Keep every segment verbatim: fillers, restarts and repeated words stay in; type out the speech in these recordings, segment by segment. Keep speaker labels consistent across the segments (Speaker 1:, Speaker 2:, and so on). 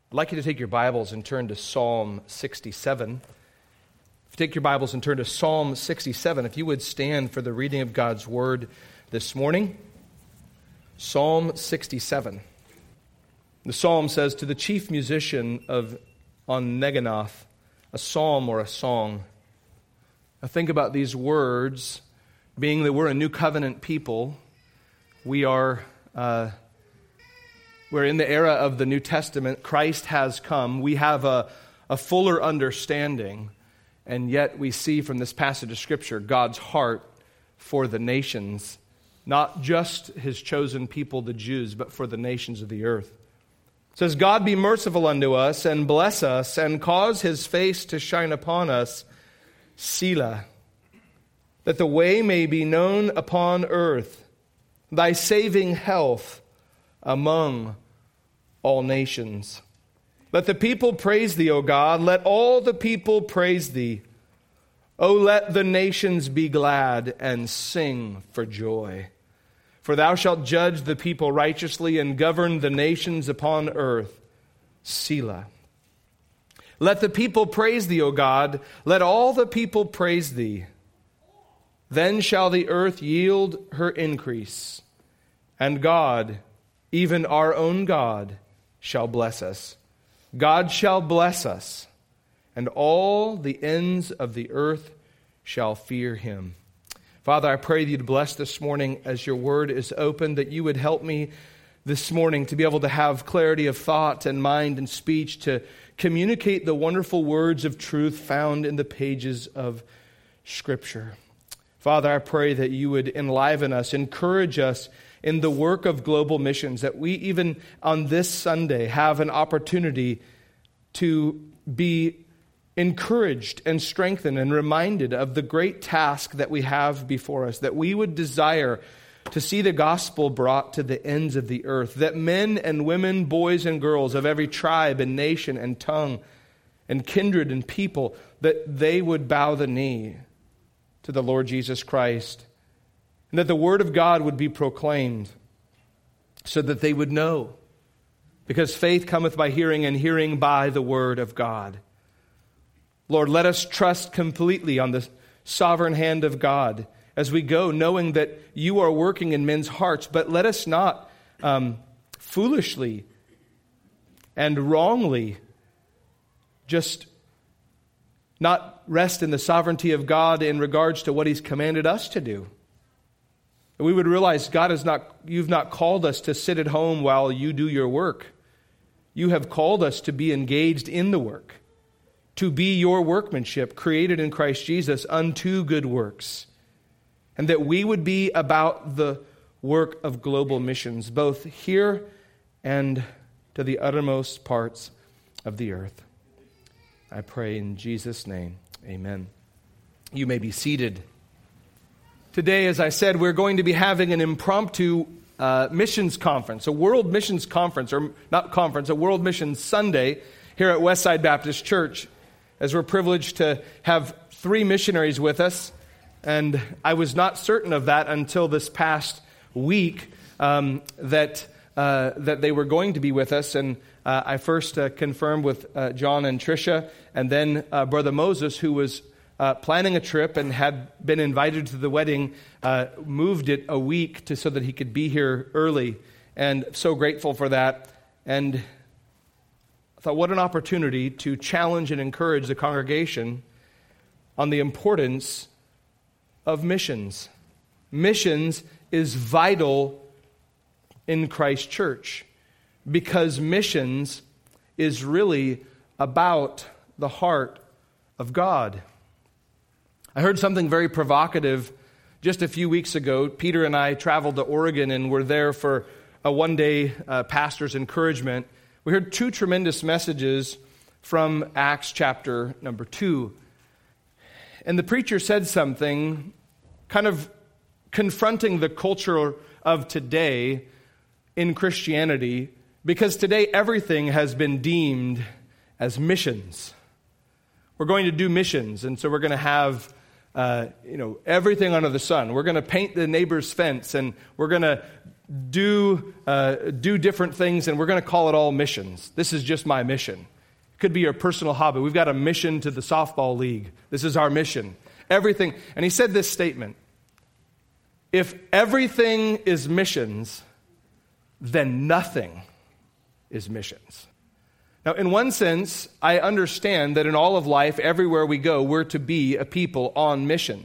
Speaker 1: I'd like you to take your Bibles and turn to Psalm sixty-seven. If you take your Bibles and turn to Psalm sixty-seven, if you would stand for the reading of God's Word this morning. Psalm sixty-seven. The psalm says, "To the chief musician of on Neginoth, a psalm or a song." Now think about these words, being that we're a new covenant people. We are... Uh, We're in the era of the New Testament. Christ has come. We have a, a fuller understanding. And yet we see from this passage of Scripture God's heart for the nations. Not just His chosen people, the Jews, but for the nations of the earth. It says, "God be merciful unto us, and bless us, and cause His face to shine upon us, Selah, that the way may be known upon earth, thy saving health among all nations. Let the people praise thee, O God. Let all the people praise thee. O let the nations be glad and sing for joy. For thou shalt judge the people righteously and govern the nations upon earth. Selah. Let the people praise thee, O God. Let all the people praise thee. Then shall the earth yield her increase, and God, even our own God, shall bless us. God shall bless us, and all the ends of the earth shall fear Him." Father, I pray that you'd bless this morning as your word is opened, that you would help me this morning to be able to have clarity of thought and mind and speech to communicate the wonderful words of truth found in the pages of Scripture. Father, I pray that you would enliven us, encourage us in the work of global missions, that we even on this Sunday have an opportunity to be encouraged and strengthened and reminded of the great task that we have before us, that we would desire to see the gospel brought to the ends of the earth, that men and women, boys and girls of every tribe and nation and tongue and kindred and people, that they would bow the knee to the Lord Jesus Christ, and that the Word of God would be proclaimed so that they would know. Because faith cometh by hearing, and hearing by the Word of God. Lord, let us trust completely on the sovereign hand of God as we go, knowing that you are working in men's hearts. But let us not um, foolishly and wrongly just not rest in the sovereignty of God in regards to what He's commanded us to do. We would realize God is not, you've not called us to sit at home while you do your work. You have called us to be engaged in the work, to be your workmanship, created in Christ Jesus unto good works. And that we would be about the work of global missions, both here and to the uttermost parts of the earth. I pray in Jesus' name, amen. You may be seated. Today, as I said, we're going to be having an impromptu uh, missions conference, a world missions conference, or not conference, a world missions Sunday here at Westside Baptist Church, as we're privileged to have three missionaries with us. And I was not certain of that until this past week, um, that uh, that they were going to be with us. And uh, I first uh, confirmed with uh, John and Tricia, and then uh, Brother Moses, who was Uh, planning a trip and had been invited to the wedding, uh, moved it a week to so that he could be here early, and so grateful for that. And I thought, what an opportunity to challenge and encourage the congregation on the importance of missions. Missions is vital in Christ Church because missions is really about the heart of God. I heard something very provocative just a few weeks ago. Peter and I traveled to Oregon and were there for a one-day uh, pastor's encouragement. We heard two tremendous messages from Acts chapter number two. And the preacher said something kind of confronting the culture of today in Christianity, because today everything has been deemed as missions. We're going to do missions, and so we're going to have uh, you know everything under the sun. We're going to paint the neighbor's fence, and we're going to do uh, do different things, and we're going to call it all missions. This is just my mission. It could be your personal hobby. We've got a mission to the softball league. This is our mission. Everything. And he said this statement: if everything is missions, then nothing is missions. Now, in one sense, I understand that in all of life, everywhere we go, we're to be a people on mission.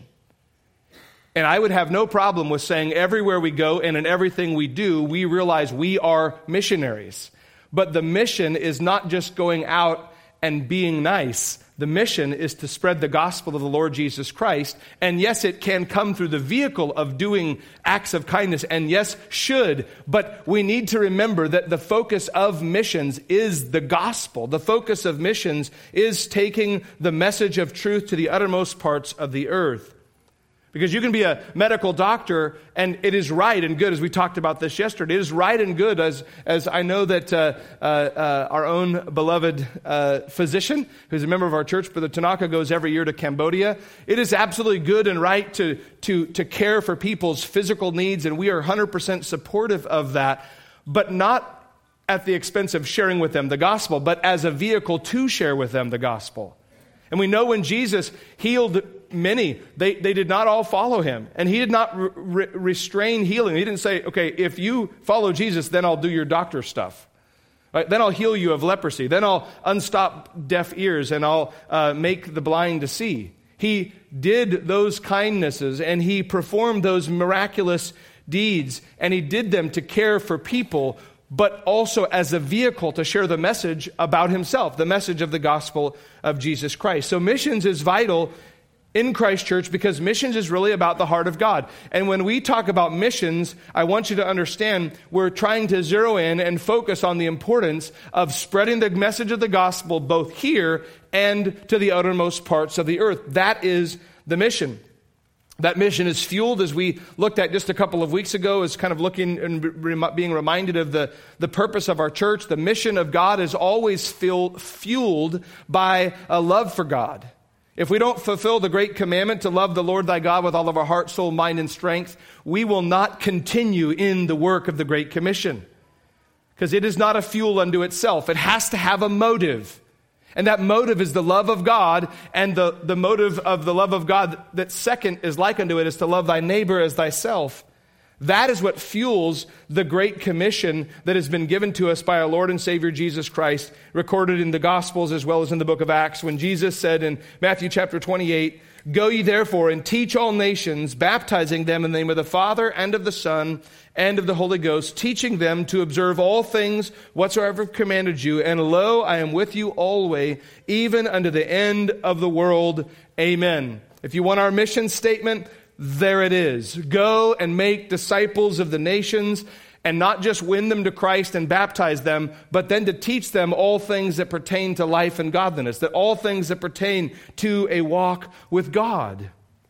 Speaker 1: And I would have no problem with saying everywhere we go and in everything we do, we realize we are missionaries. But the mission is not just going out and being nice. The mission is to spread the gospel of the Lord Jesus Christ. And yes, it can come through the vehicle of doing acts of kindness, and yes, should. But we need to remember that the focus of missions is the gospel. The focus of missions is taking the message of truth to the uttermost parts of the earth. Because you can be a medical doctor, and it is right and good, as we talked about this yesterday, it is right and good, as as I know that uh, uh, uh, our own beloved uh, physician, who's a member of our church, Brother Tanaka, goes every year to Cambodia. It is absolutely good and right to, to, to care for people's physical needs, and we are one hundred percent supportive of that, but not at the expense of sharing with them the gospel, but as a vehicle to share with them the gospel. And we know when Jesus healed many, they, they did not all follow him. And he did not re- re- restrain healing. He didn't say, okay, if you follow Jesus, then I'll do your doctor stuff. Right? Then I'll heal you of leprosy. Then I'll unstop deaf ears, and I'll uh, make the blind to see. He did those kindnesses, and he performed those miraculous deeds, and he did them to care for people, but also as a vehicle to share the message about himself, the message of the gospel of Jesus Christ. So missions is vital in Christ Church, because missions is really about the heart of God. And when we talk about missions, I want you to understand we're trying to zero in and focus on the importance of spreading the message of the gospel both here and to the uttermost parts of the earth. That is the mission. That mission is fueled, as we looked at just a couple of weeks ago, is kind of looking and re- being reminded of the, the purpose of our church. The mission of God is always filled, fueled by a love for God. If we don't fulfill the great commandment to love the Lord thy God with all of our heart, soul, mind, and strength, we will not continue in the work of the Great Commission. Because it is not a fuel unto itself. It has to have a motive. And that motive is the love of God, and the, the motive of the love of God that second is like unto it is to love thy neighbor as thyself. That is what fuels the Great Commission that has been given to us by our Lord and Savior Jesus Christ, recorded in the Gospels as well as in the book of Acts, when Jesus said in Matthew chapter twenty-eight, "Go ye therefore and teach all nations, baptizing them in the name of the Father and of the Son and of the Holy Ghost, teaching them to observe all things whatsoever I've commanded you. And lo, I am with you always, even unto the end of the world. Amen." If you want our mission statement, there it is. Go and make disciples of the nations, and not just win them to Christ and baptize them, but then to teach them all things that pertain to life and godliness, that all things that pertain to a walk with God.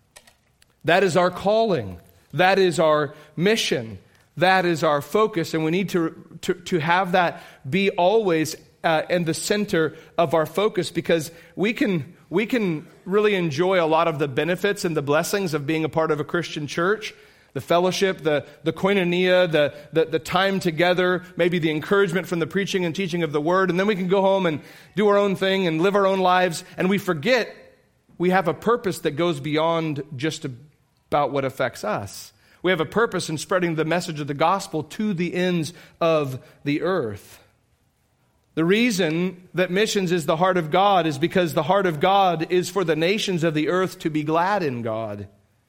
Speaker 1: That is our calling. That is our mission. That is our focus, and we need to, to, to have that be always uh, in the center of our focus, because we can we can really enjoy a lot of the benefits and the blessings of being a part of a Christian church. The fellowship, the, the koinonia, the, the, the time together, maybe the encouragement from the preaching and teaching of the word, and then we can go home and do our own thing and live our own lives, and we forget we have a purpose that goes beyond just about what affects us. We have a purpose in spreading the message of the gospel to the ends of the earth. The reason that missions is the heart of God is because the heart of God is for the nations of the earth to be glad in God,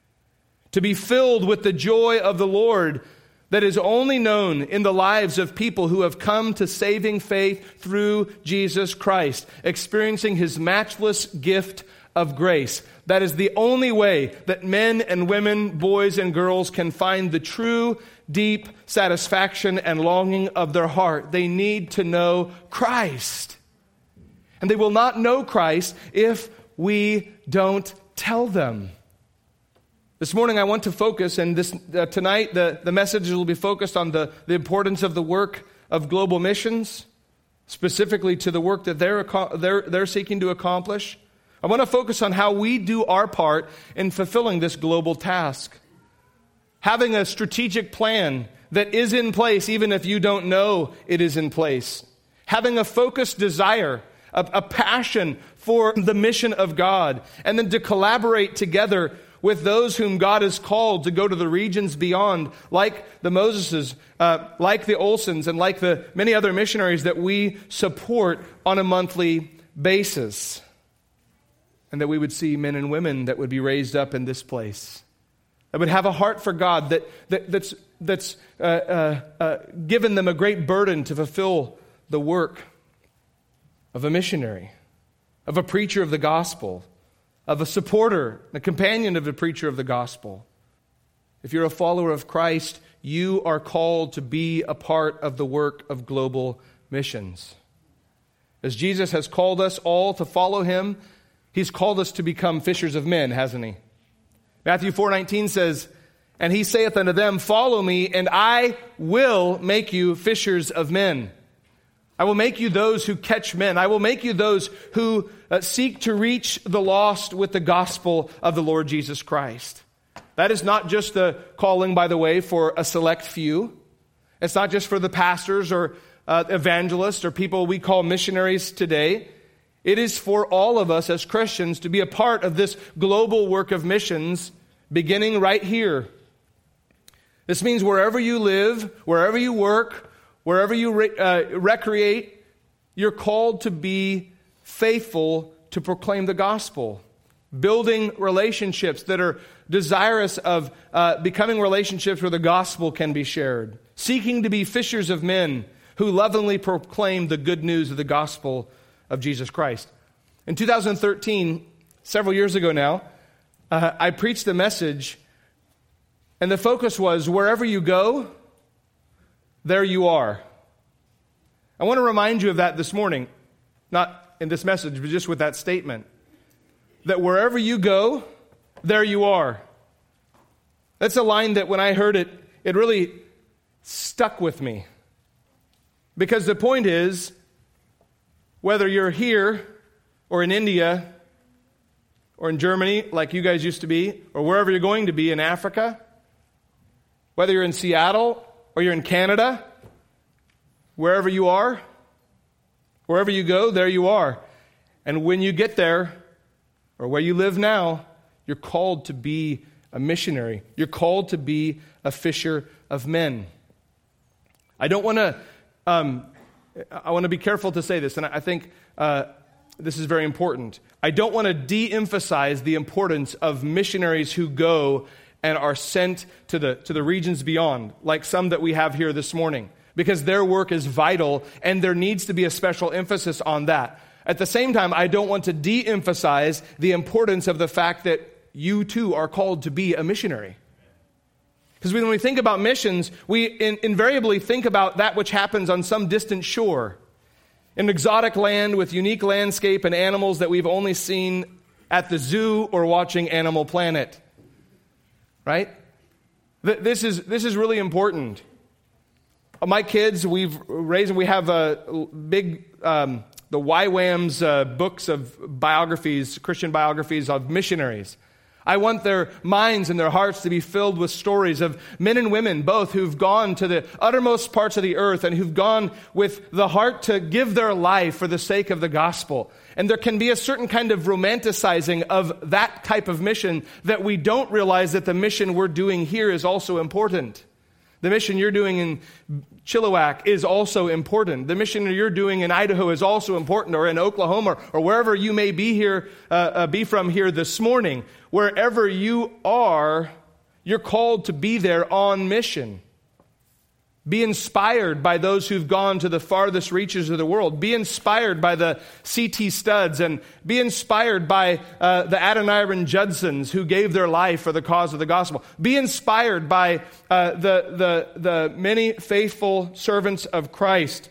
Speaker 1: to be filled with the joy of the Lord that is only known in the lives of people who have come to saving faith through Jesus Christ, experiencing his matchless gift of grace. That is the only way that men and women, boys and girls can find the true, deep satisfaction and longing of their heart. They need to know Christ. And they will not know Christ if we don't tell them. This morning I want to focus, and this uh, tonight the, the message will be focused on the, the importance of the work of global missions, specifically to the work that they're, they're, they're seeking to accomplish. I want to focus on how we do our part in fulfilling this global task. Having a strategic plan that is in place even if you don't know it is in place. Having a focused desire, a, a passion for the mission of God, and then to collaborate together with those whom God has called to go to the regions beyond, like the Moseses, uh, like the Olsons, and like the many other missionaries that we support on a monthly basis. And that we would see men and women that would be raised up in this place, that would have a heart for God, that, that that's, that's uh, uh, uh, given them a great burden to fulfill the work of a missionary, of a preacher of the gospel, of a supporter, a companion of the preacher of the gospel. If you're a follower of Christ, you are called to be a part of the work of global missions. As Jesus has called us all to follow him, he's called us to become fishers of men, hasn't he? Matthew four nineteen says, "And he saith unto them, Follow me, and I will make you fishers of men." I will make you those who catch men. I will make you those who uh, seek to reach the lost with the gospel of the Lord Jesus Christ. That is not just the calling, by the way, for a select few. It's not just for the pastors or uh, evangelists or people we call missionaries today. It is for all of us as Christians to be a part of this global work of missions beginning right here. This means wherever you live, wherever you work, wherever you re- uh, recreate, you're called to be faithful to proclaim the gospel, building relationships that are desirous of uh, becoming relationships where the gospel can be shared, seeking to be fishers of men who lovingly proclaim the good news of the gospel of Jesus Christ. In two thousand thirteen, several years ago now, uh, I preached a message, and the focus was, wherever you go, there you are. I want to remind you of that this morning, not in this message, but just with that statement, that wherever you go, there you are. That's a line that when I heard it, it really stuck with me. Because the point is, whether you're here or in India or in Germany, like you guys used to be, or wherever you're going to be in Africa, whether you're in Seattle or you're in Canada, wherever you are, wherever you go, there you are. And when you get there, or where you live now, you're called to be a missionary. You're called to be a fisher of men. I don't want to, um, I want to be careful to say this, and I think uh, this is very important. I don't want to de-emphasize the importance of missionaries who go and are sent to the to the regions beyond, like some that we have here this morning, because their work is vital, and there needs to be a special emphasis on that. At the same time, I don't want to de-emphasize the importance of the fact that you too are called to be a missionary. Because when we think about missions, we in, invariably think about that which happens on some distant shore, an exotic land with unique landscape and animals that we've only seen at the zoo or watching Animal Planet. Right? This is this is really important. My kids, we've raised, we have a big, um, the Y WAM's uh, books of biographies, Christian biographies of missionaries. I want their minds and their hearts to be filled with stories of men and women, both who've gone to the uttermost parts of the earth and who've gone with the heart to give their life for the sake of the gospel. And there can be a certain kind of romanticizing of that type of mission that we don't realize that the mission we're doing here is also important. The mission you're doing in Chilliwack is also important. The mission you're doing in Idaho is also important, or in Oklahoma, or, or wherever you may be here, uh, uh, be from here this morning. Wherever you are, you're called to be there on mission. Be inspired by those who've gone to the farthest reaches of the world. Be inspired by the C T Studds, and be inspired by uh, the Adoniram Judsons who gave their life for the cause of the gospel. Be inspired by uh, the, the, the many faithful servants of Christ.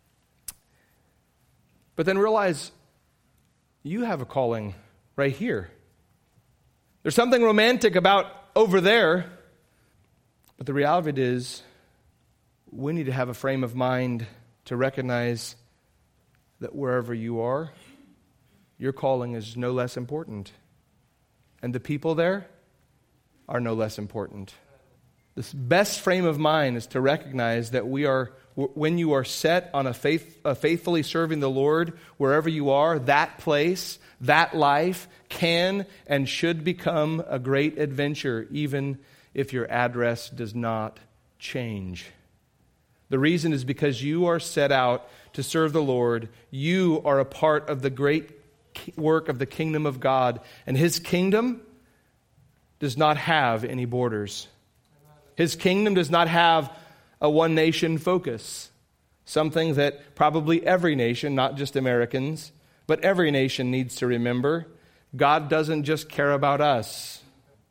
Speaker 1: But then realize you have a calling right here. There's something romantic about over there, but the reality is, we need to have a frame of mind to recognize that wherever you are, your calling is no less important. And the people there are no less important. The best frame of mind is to recognize that we are, when you are set on a faith, a faithfully serving the Lord, wherever you are, that place, that life can and should become a great adventure, even if your address does not change. The reason is because you are set out to serve the Lord. You are a part of the great work of the kingdom of God, and His kingdom does not have any borders. His kingdom does not have a one-nation focus, something that probably every nation, not just Americans, but every nation needs to remember. God doesn't just care about us.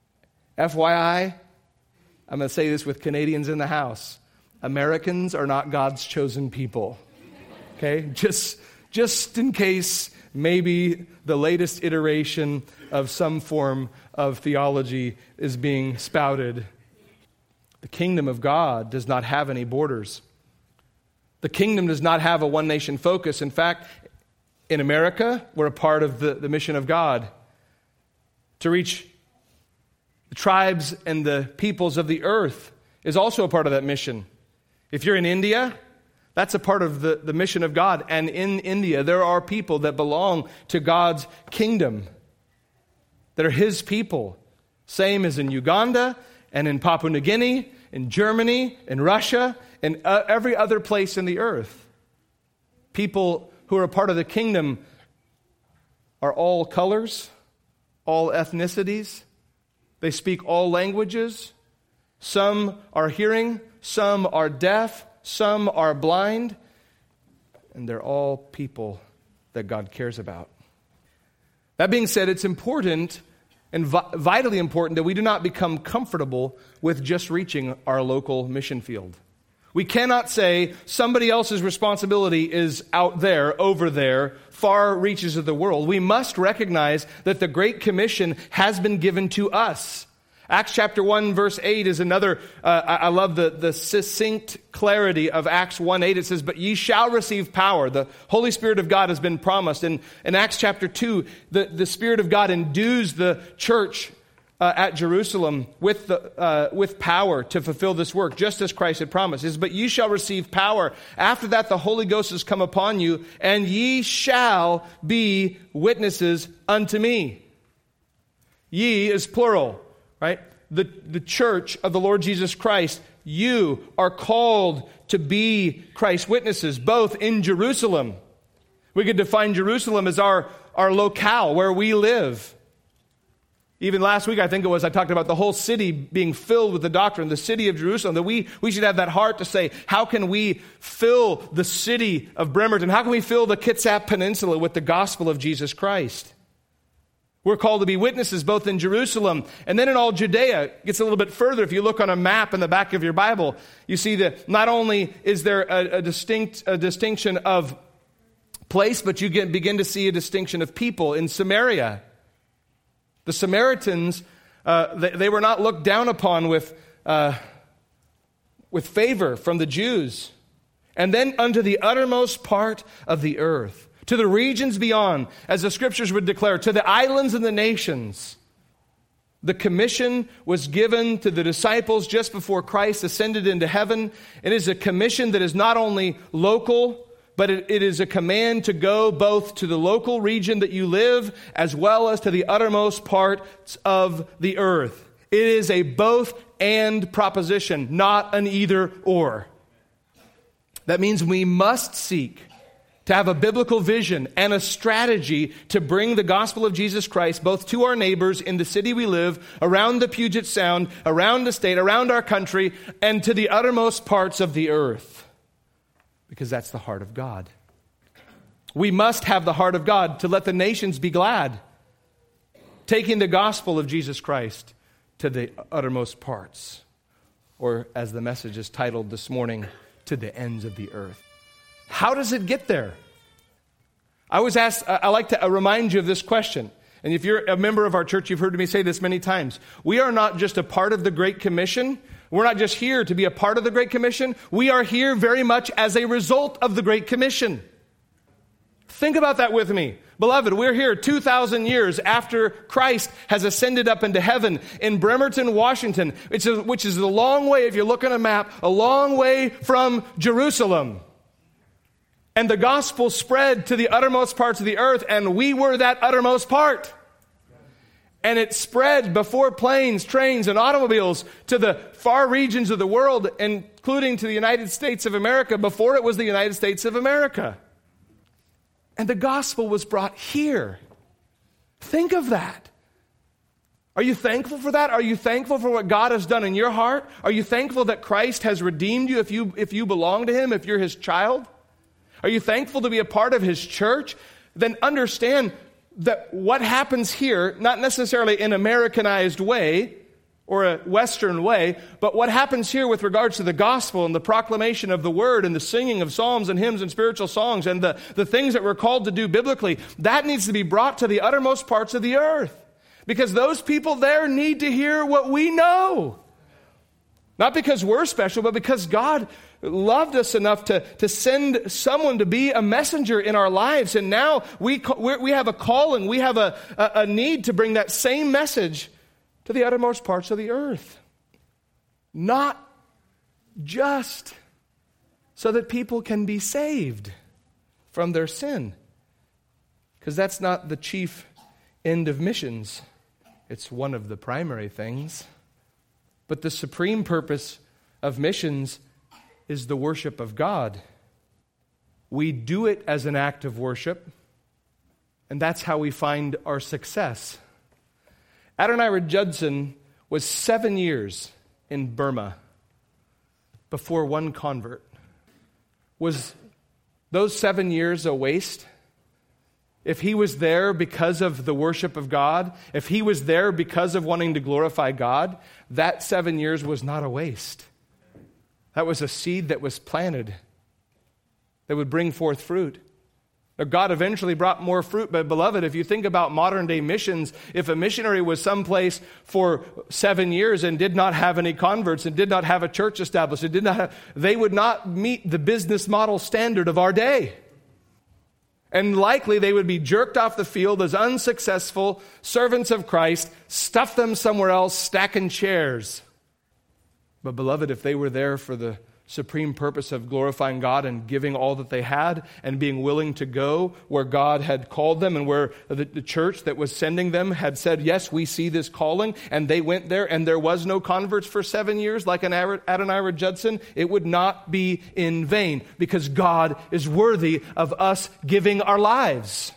Speaker 1: F Y I, I'm going to say this with Canadians in the house. Americans are not God's chosen people. Okay? Just, just in case maybe the latest iteration of some form of theology is being spouted. The kingdom of God does not have any borders. The kingdom does not have a one-nation focus. In fact, in America, we're a part of the, the mission of God to reach the tribes and the peoples of the earth is also a part of that mission. If you're in India, that's a part of the, the mission of God. And in India, there are people that belong to God's kingdom, that are His people. Same as in Uganda and in Papua New Guinea, in Germany, in Russia, and uh, every other place in the earth. People who are a part of the kingdom are all colors, all ethnicities. They speak all languages. Some are hearing, some are deaf, some are blind, and they're all people that God cares about. That being said, it's important and vi- vitally important that we do not become comfortable with just reaching our local mission field. We cannot say somebody else's responsibility is out there, over there, far reaches of the world. We must recognize that the Great Commission has been given to us. Acts chapter one, verse eight is another, uh, I, I love the, the succinct clarity of Acts one eight. It says, but ye shall receive power. The Holy Spirit of God has been promised. And in Acts chapter two, the, the Spirit of God endues the church uh, at Jerusalem with, the, uh, with power to fulfill this work, just as Christ had promised. It says, but ye shall receive power. After that, the Holy Ghost has come upon you, and ye shall be witnesses unto me. Ye is plural. Right? The, the church of the Lord Jesus Christ, you are called to be Christ's witnesses, both in Jerusalem. We could define Jerusalem as our, our locale, where we live. Even last week, I think it was, I talked about the whole city being filled with the doctrine, the city of Jerusalem, that we, we should have that heart to say, how can we fill the city of Bremerton? How can we fill the Kitsap Peninsula with the gospel of Jesus Christ? We're called to be witnesses both in Jerusalem and then in all Judea. It gets a little bit further. If you look on a map in the back of your Bible, you see that not only is there a, a distinct a distinction of place, but you get, begin to see a distinction of people in Samaria. The Samaritans, uh, they, they were not looked down upon with, uh, with favor from the Jews. And then unto the uttermost part of the earth, to the regions beyond, as the scriptures would declare, to the islands and the nations. The commission was given to the disciples just before Christ ascended into heaven. It is a commission that is not only local, but it, it is a command to go both to the local region that you live as well as to the uttermost parts of the earth. It is a both and proposition, not an either or. That means we must seek to have a biblical vision and a strategy to bring the gospel of Jesus Christ both to our neighbors in the city we live, around the Puget Sound, around the state, around our country, and to the uttermost parts of the earth. Because that's the heart of God. We must have the heart of God to let the nations be glad, taking the gospel of Jesus Christ to the uttermost parts. Or as the message is titled this morning, to the ends of the earth. How does it get there? I was asked, I like to remind you of this question. And if you're a member of our church, you've heard me say this many times. We are not just a part of the Great Commission. We're not just here to be a part of the Great Commission. We are here very much as a result of the Great Commission. Think about that with me. Beloved, we're here two thousand years after Christ has ascended up into heaven in Bremerton, Washington, which is, which is a long way, if you look on a map, a long way from Jerusalem. And the gospel spread to the uttermost parts of the earth, and we were that uttermost part. And it spread before planes, trains, and automobiles to the far regions of the world, including to the United States of America, before it was the United States of America. And the gospel was brought here. Think of that. Are you thankful for that? Are you thankful for what God has done in your heart? Are you thankful that Christ has redeemed you if you, if you belong to Him, if you're His child? Are you thankful to be a part of His church? Then understand that what happens here, not necessarily in an Americanized way or a Western way, but what happens here with regards to the gospel and the proclamation of the word and the singing of psalms and hymns and spiritual songs and the, the things that we're called to do biblically, that needs to be brought to the uttermost parts of the earth. Because those people there need to hear what we know. Not because we're special, but because God loved us enough to, to send someone to be a messenger in our lives. And now we we have a calling, we have a, a, a need to bring that same message to the uttermost parts of the earth. Not just so that people can be saved from their sin. Because that's not the chief end of missions. It's one of the primary things. But the supreme purpose of missions is the worship of God. We do it as an act of worship, and that's how we find our success. Adoniram Judson was seven years in Burma before one convert. Was those seven years a waste? If he was there because of the worship of God, if he was there because of wanting to glorify God, that seven years was not a waste. That was a seed that was planted that would bring forth fruit. Now, God eventually brought more fruit, but beloved, if you think about modern day missions, if a missionary was someplace for seven years and did not have any converts and did not have a church established, and did not have, they would not meet the business model standard of our day. And likely they would be jerked off the field as unsuccessful servants of Christ, stuff them somewhere else, stacking chairs. But beloved, if they were there for the supreme purpose of glorifying God and giving all that they had and being willing to go where God had called them and where the, the church that was sending them had said, yes, we see this calling, and they went there and there was no converts for seven years like an Adoniram Judson, it would not be in vain because God is worthy of us giving our lives.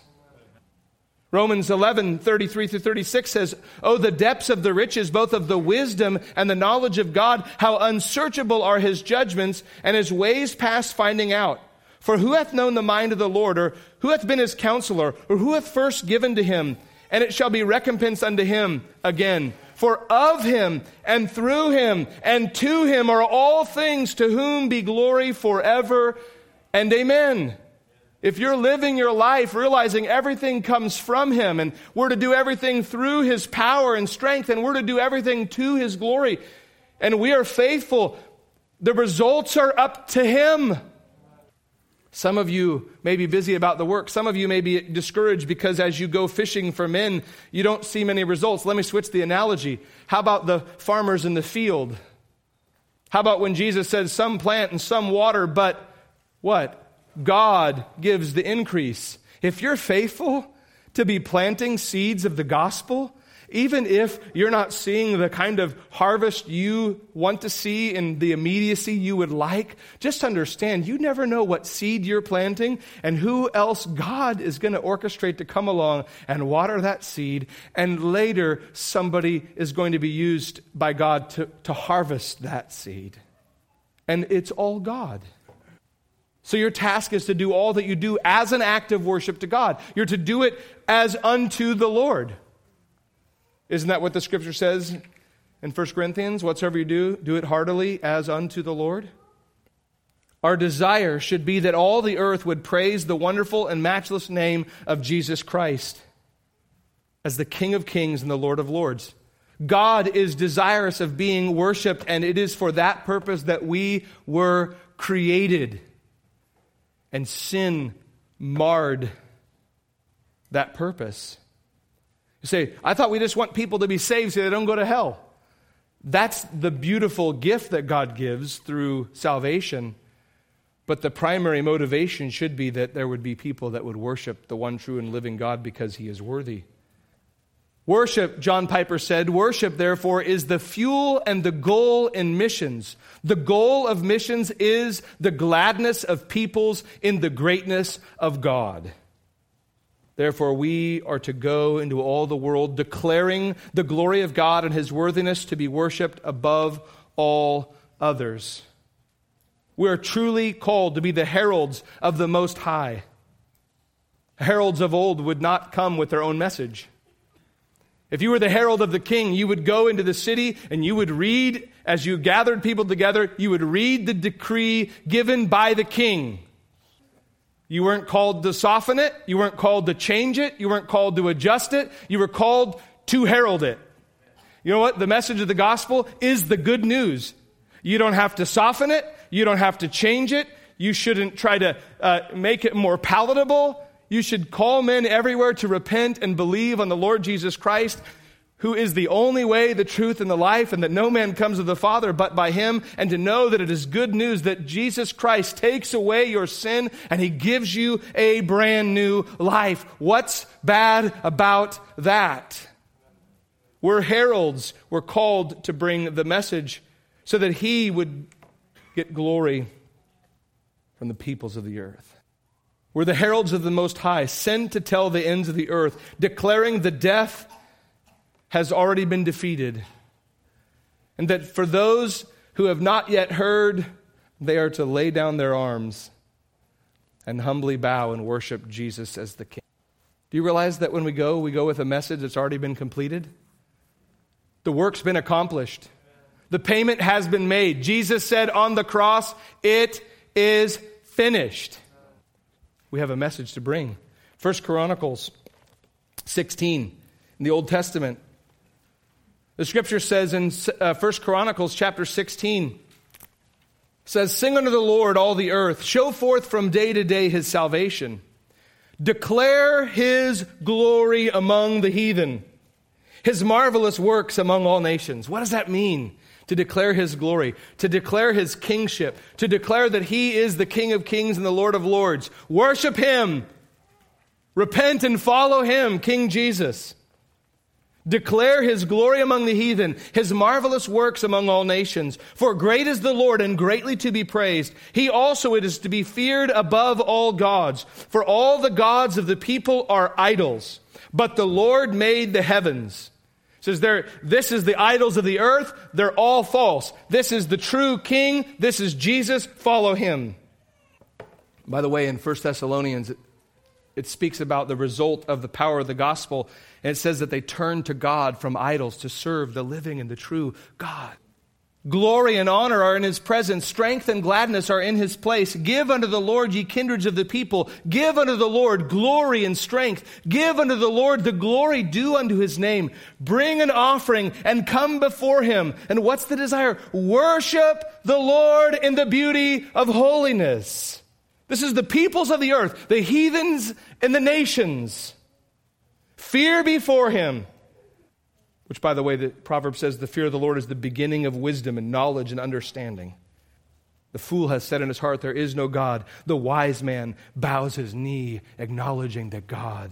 Speaker 1: Romans eleven, thirty-three through thirty-six says, "Oh, the depths of the riches, both of the wisdom and the knowledge of God, how unsearchable are His judgments, and His ways past finding out. For who hath known the mind of the Lord, or who hath been His counselor, or who hath first given to Him? And it shall be recompensed unto Him again. For of Him, and through Him, and to Him are all things, to whom be glory forever and amen." If you're living your life realizing everything comes from Him, and we're to do everything through His power and strength, and we're to do everything to His glory, and we are faithful, the results are up to Him. Some of you may be busy about the work. Some of you may be discouraged because as you go fishing for men, you don't see many results. Let me switch the analogy. How about the farmers in the field? How about when Jesus says some plant and some water, but what? God gives the increase. If you're faithful to be planting seeds of the gospel, even if you're not seeing the kind of harvest you want to see in the immediacy you would like, just understand you never know what seed you're planting and who else God is going to orchestrate to come along and water that seed, and later somebody is going to be used by God to, to harvest that seed. And it's all God. So your task is to do all that you do as an act of worship to God. You're to do it as unto the Lord. Isn't that what the Scripture says in First Corinthians? Whatsoever you do, do it heartily as unto the Lord. Our desire should be that all the earth would praise the wonderful and matchless name of Jesus Christ as the King of Kings and the Lord of Lords. God is desirous of being worshiped, and it is for that purpose that we were created. And sin marred that purpose. You say, I thought we just want people to be saved so they don't go to hell. That's the beautiful gift that God gives through salvation. But the primary motivation should be that there would be people that would worship the one true and living God because he is worthy. Worship, John Piper said, worship, therefore, is the fuel and the goal in missions. The goal of missions is the gladness of peoples in the greatness of God. Therefore, we are to go into all the world declaring the glory of God and his worthiness to be worshiped above all others. We are truly called to be the heralds of the Most High. Heralds of old would not come with their own message. If you were the herald of the king, you would go into the city and you would read, as you gathered people together, you would read the decree given by the king. You weren't called to soften it. You weren't called to change it. You weren't called to adjust it. You were called to herald it. You know what? The message of the gospel is the good news. You don't have to soften it. You don't have to change it. You shouldn't try to uh, make it more palatable. You should call men everywhere to repent and believe on the Lord Jesus Christ, who is the only way, the truth, and the life, and that no man comes to the Father but by him, and to know that it is good news that Jesus Christ takes away your sin and he gives you a brand new life. What's bad about that? We're heralds. We're called to bring the message so that he would get glory from the peoples of the earth. We're the heralds of the Most High, sent to tell the ends of the earth, declaring the death has already been defeated. And that for those who have not yet heard, they are to lay down their arms and humbly bow and worship Jesus as the King. Do you realize that when we go, we go with a message that's already been completed? The work's been accomplished. The payment has been made. Jesus said on the cross, it is finished. We have a message to bring. First Chronicles sixteen in the Old Testament. The scripture says in uh, First Chronicles chapter sixteen, says, sing unto the Lord all the earth, show forth from day to day his salvation. Declare his glory among the heathen, his marvelous works among all nations. What does that mean? To declare his glory, to declare his kingship, to declare that he is the King of kings and the Lord of lords. Worship him. Repent and follow him, King Jesus. Declare his glory among the heathen, his marvelous works among all nations. For great is the Lord and greatly to be praised. He also it is to be feared above all gods. For all the gods of the people are idols, but the Lord made the heavens. It says there, this is the idols of the earth. They're all false. This is the true king. This is Jesus. Follow him. By the way, in First Thessalonians, it, it speaks about the result of the power of the gospel. And it says that they turned to God from idols to serve the living and the true God. Glory and honor are in his presence. Strength and gladness are in his place. Give unto the Lord, ye kindreds of the people. Give unto the Lord glory and strength. Give unto the Lord the glory due unto his name. Bring an offering and come before him. And what's the desire? Worship the Lord in the beauty of holiness. This is the peoples of the earth, the heathens and the nations. Fear before him. Which, by the way, the proverb says the fear of the Lord is the beginning of wisdom and knowledge and understanding. The fool has said in his heart, there is no God. The wise man bows his knee, acknowledging that God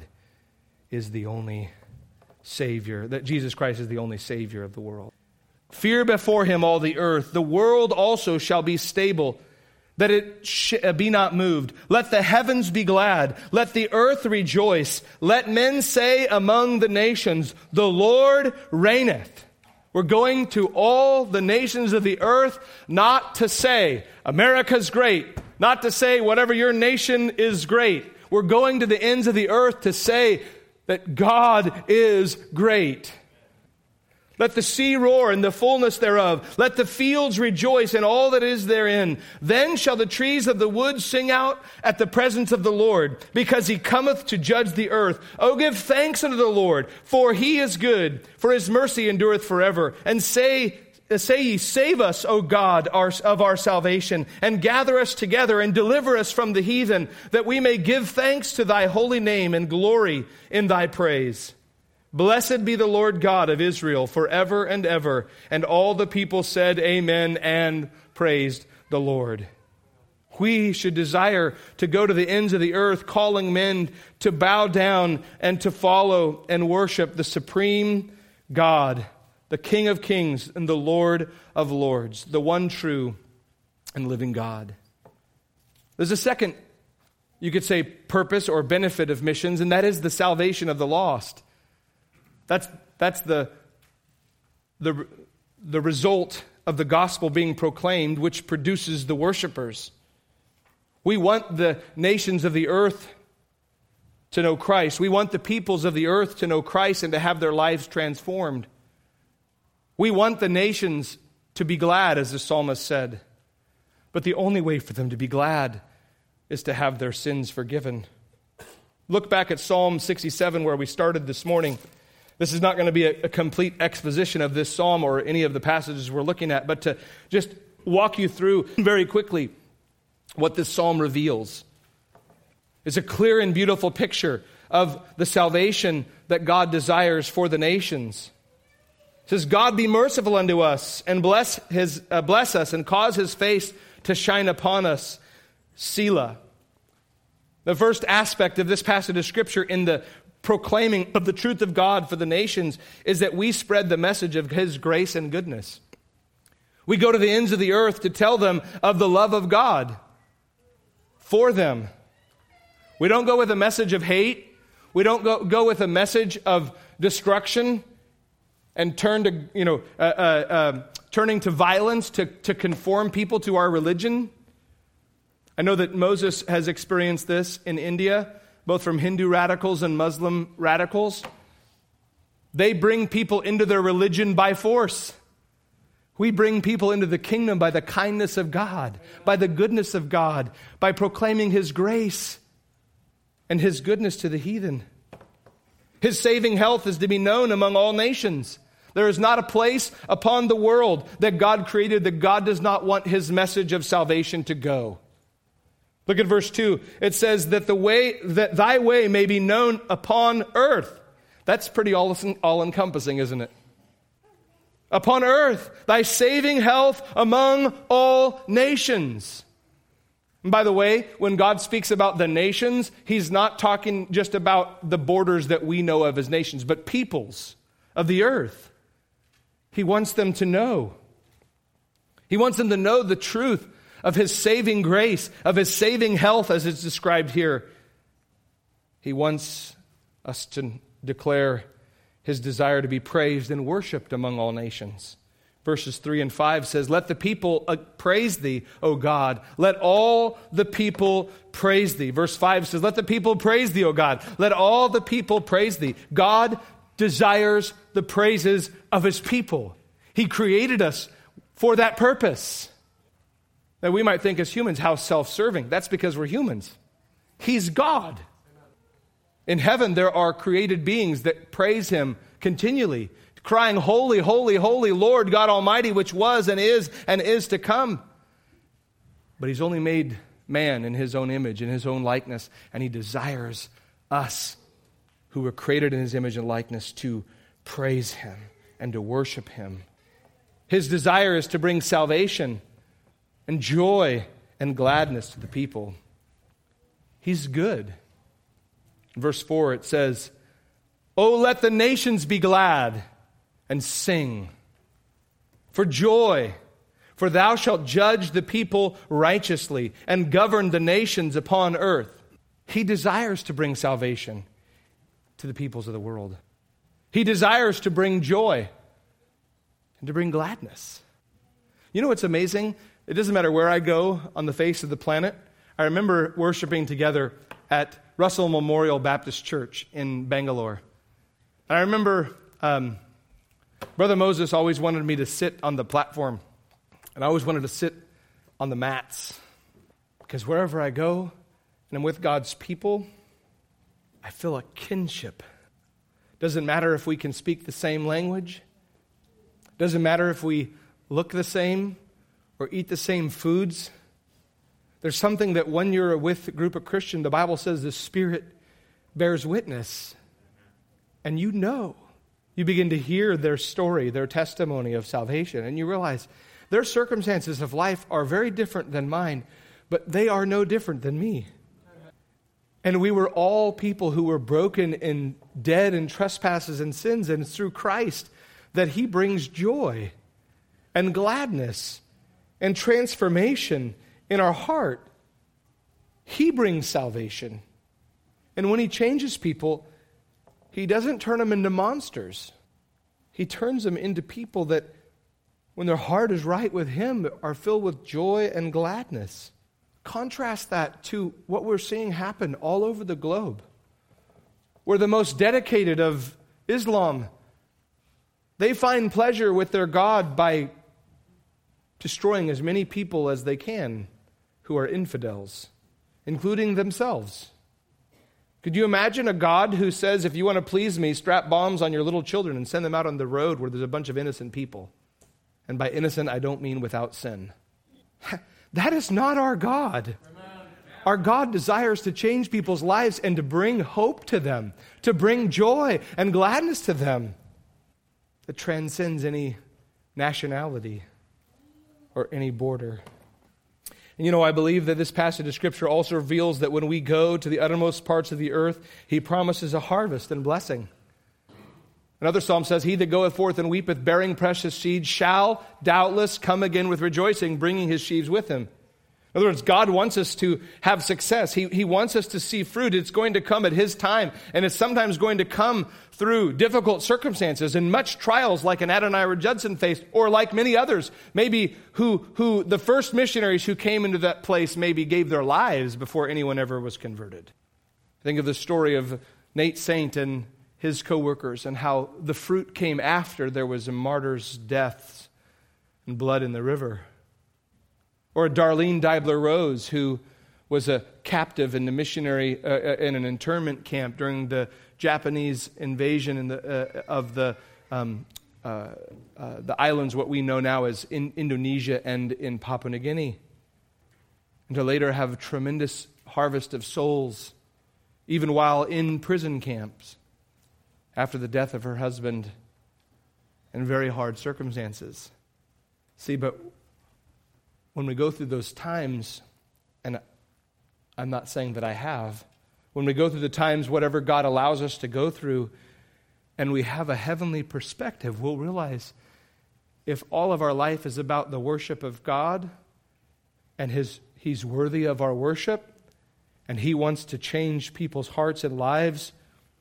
Speaker 1: is the only Savior, that Jesus Christ is the only Savior of the world. Fear before him all the earth. The world also shall be stable, that it sh- be not moved. Let the heavens be glad. Let the earth rejoice. Let men say among the nations, the Lord reigneth. We're going to all the nations of the earth, not to say, America's great. Not to say, whatever your nation is great. We're going to the ends of the earth to say that God is great. Let the sea roar and the fullness thereof. Let the fields rejoice and all that is therein. Then shall the trees of the wood sing out at the presence of the Lord, because he cometh to judge the earth. O give thanks unto the Lord, for he is good, for his mercy endureth forever. And say, say ye, save us, O God, our, of our salvation, and gather us together and deliver us from the heathen, that we may give thanks to thy holy name and glory in thy praise. Blessed be the Lord God of Israel forever and ever. And all the people said, Amen, and praised the Lord. We should desire to go to the ends of the earth, calling men to bow down and to follow and worship the supreme God, the King of kings and the Lord of lords, the one true and living God. There's a second, you could say, purpose or benefit of missions, and that is the salvation of the lost. That's, that's the, the, the result of the gospel being proclaimed, which produces the worshipers. We want the nations of the earth to know Christ. We want the peoples of the earth to know Christ and to have their lives transformed. We want the nations to be glad, as the psalmist said. But the only way for them to be glad is to have their sins forgiven. Look back at Psalm sixty-seven, where we started this morning. This is not going to be a, a complete exposition of this psalm or any of the passages we're looking at, but to just walk you through very quickly what this psalm reveals. It's a clear and beautiful picture of the salvation that God desires for the nations. It says, God be merciful unto us and bless his uh, bless us and cause his face to shine upon us. Selah. The first aspect of this passage of Scripture in the proclaiming of the truth of God for the nations is that we spread the message of his grace and goodness. We go to the ends of the earth to tell them of the love of God for them. We don't go with a message of hate. We don't go, go with a message of destruction and turn to, you know, uh, uh, uh, turning to violence to, to conform people to our religion. I know that Moses has experienced this in India, both from Hindu radicals and Muslim radicals. They bring people into their religion by force. We bring people into the kingdom by the kindness of God, by the goodness of God, by proclaiming his grace and his goodness to the heathen. His saving health is to be known among all nations. There is not a place upon the world that God created that God does not want his message of salvation to go. Look at verse two. It says that the way that thy way may be known upon earth. That's pretty all, all-encompassing, isn't it? Upon earth, thy saving health among all nations. And by the way, when God speaks about the nations, he's not talking just about the borders that we know of as nations, but peoples of the earth. He wants them to know. He wants them to know the truth of his saving grace, of his saving health as it's described here. He wants us to declare his desire to be praised and worshiped among all nations. Verses three and five says, let the people uh, praise thee, O God. Let all the people praise thee. Verse five says, let the people praise thee, O God. Let all the people praise thee. God desires the praises of his people. He created us for that purpose. Now we might think as humans, how self-serving. That's because we're humans. He's God. In heaven, there are created beings that praise him continually, crying, holy, holy, holy, Lord God Almighty, which was and is and is to come. But he's only made man in his own image, in his own likeness, and he desires us who were created in his image and likeness to praise him and to worship him. His desire is to bring salvation and joy and gladness to the people. He's good. In verse four, it says, oh, let the nations be glad and sing for joy, for thou shalt judge the people righteously and govern the nations upon earth. He desires to bring salvation to the peoples of the world. He desires to bring joy and to bring gladness. You know what's amazing? It doesn't matter where I go on the face of the planet. I remember worshiping together at Russell Memorial Baptist Church in Bangalore. And I remember um, Brother Moses always wanted me to sit on the platform. And I always wanted to sit on the mats. Because wherever I go and I'm with God's people, I feel a kinship. Doesn't matter if we can speak the same language. Doesn't matter if we look the same or eat the same foods. There's something that when you're with a group of Christians, the Bible says the Spirit bears witness. And you know, you begin to hear their story, their testimony of salvation, and you realize their circumstances of life are very different than mine, but they are no different than me. And we were all people who were broken and dead in trespasses and sins, and it's through Christ that He brings joy and gladness and transformation in our heart. He brings salvation. And when He changes people, He doesn't turn them into monsters. He turns them into people that, when their heart is right with Him, are filled with joy and gladness. Contrast that to what we're seeing happen all over the globe, where the most dedicated of Islam, they find pleasure with their God by destroying as many people as they can who are infidels, including themselves. Could you imagine a God who says, if you want to please me, strap bombs on your little children and send them out on the road where there's a bunch of innocent people? And by innocent, I don't mean without sin. That is not our God. Our God desires to change people's lives and to bring hope to them, to bring joy and gladness to them that transcends any nationality or any border. And you know, I believe that this passage of Scripture also reveals that when we go to the uttermost parts of the earth, He promises a harvest and blessing. Another psalm says, he that goeth forth and weepeth, bearing precious seed, shall doubtless come again with rejoicing, bringing his sheaves with him. In other words, God wants us to have success. He, he wants us to see fruit. It's going to come at His time, and it's sometimes going to come through difficult circumstances and much trials like an Adoniram Judson faced, or like many others, maybe who, who the first missionaries who came into that place maybe gave their lives before anyone ever was converted. Think of the story of Nate Saint and his co-workers and how the fruit came after there was a martyr's death and blood in the river. Or Darlene Deibler-Rose, who was a captive in the missionary uh, in an internment camp during the Japanese invasion in the, uh, of the um, uh, uh, the islands, what we know now as in Indonesia and in Papua New Guinea, and to later have a tremendous harvest of souls, even while in prison camps after the death of her husband in very hard circumstances. See, but when we go through those times, and I'm not saying that I have, when we go through the times, whatever God allows us to go through, and we have a heavenly perspective, we'll realize if all of our life is about the worship of God, and his, He's worthy of our worship, and He wants to change people's hearts and lives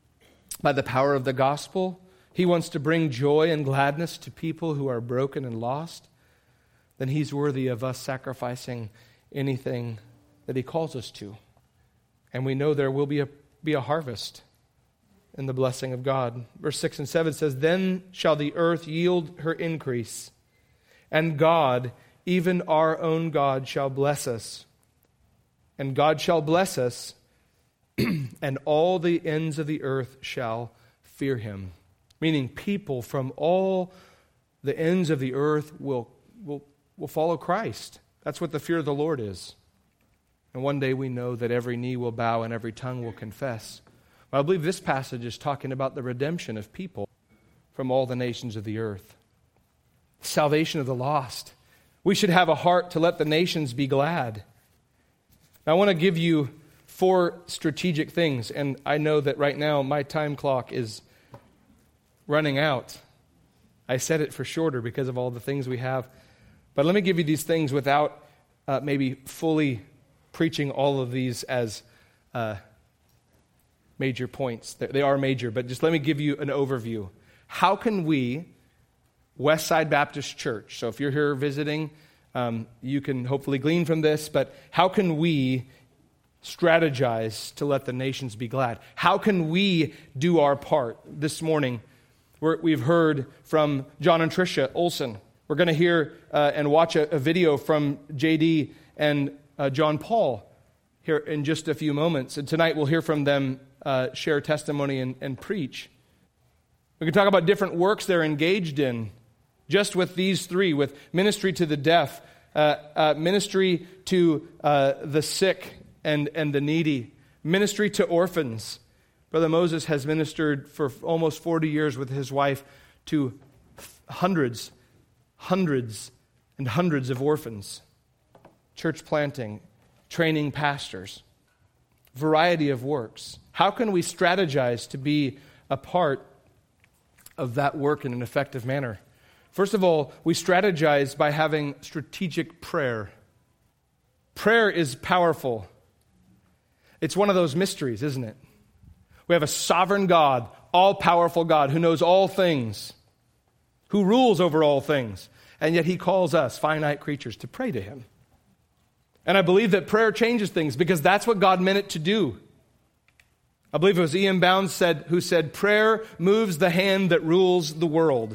Speaker 1: by the power of the gospel, He wants to bring joy and gladness to people who are broken and lost, then He's worthy of us sacrificing anything that He calls us to. And we know there will be a, be a harvest in the blessing of God. Verse six and seven says, then shall the earth yield her increase, and God, even our own God, shall bless us. And God shall bless us, and all the ends of the earth shall fear Him. Meaning people from all the ends of the earth will, will, will follow Christ. That's what the fear of the Lord is. And one day we know that every knee will bow and every tongue will confess. Well, I believe this passage is talking about the redemption of people from all the nations of the earth. Salvation of the lost. We should have a heart to let the nations be glad. Now, I want to give you four strategic things, and I know that right now my time clock is running out. I set it for shorter because of all the things we have. But let me give you these things without uh, maybe fully preaching all of these as uh, major points. They are major, but just let me give you an overview. How can we, Westside Baptist Church, so if you're here visiting, um, you can hopefully glean from this, but how can we strategize to let the nations be glad? How can we do our part? This morning, we're, we've heard from John and Tricia Olson. We're going to hear uh, and watch a, a video from J D and uh, John Paul here in just a few moments. And tonight we'll hear from them uh, share testimony and, and preach. We can talk about different works they're engaged in. Just with these three, with ministry to the deaf, uh, uh, ministry to uh, the sick and, and the needy, ministry to orphans. Brother Moses has ministered for almost forty years with his wife to hundreds, hundreds, and hundreds of orphans. Church planting, training pastors, variety of works. How can we strategize to be a part of that work in an effective manner? First of all, we strategize by having strategic prayer. Prayer is powerful. It's one of those mysteries, isn't it? We have a sovereign God, all-powerful God who knows all things, who rules over all things, and yet he calls us, finite creatures, to pray to him. And I believe that prayer changes things because that's what God meant it to do. I believe it was E M Bounds said, who said, prayer moves the hand that rules the world.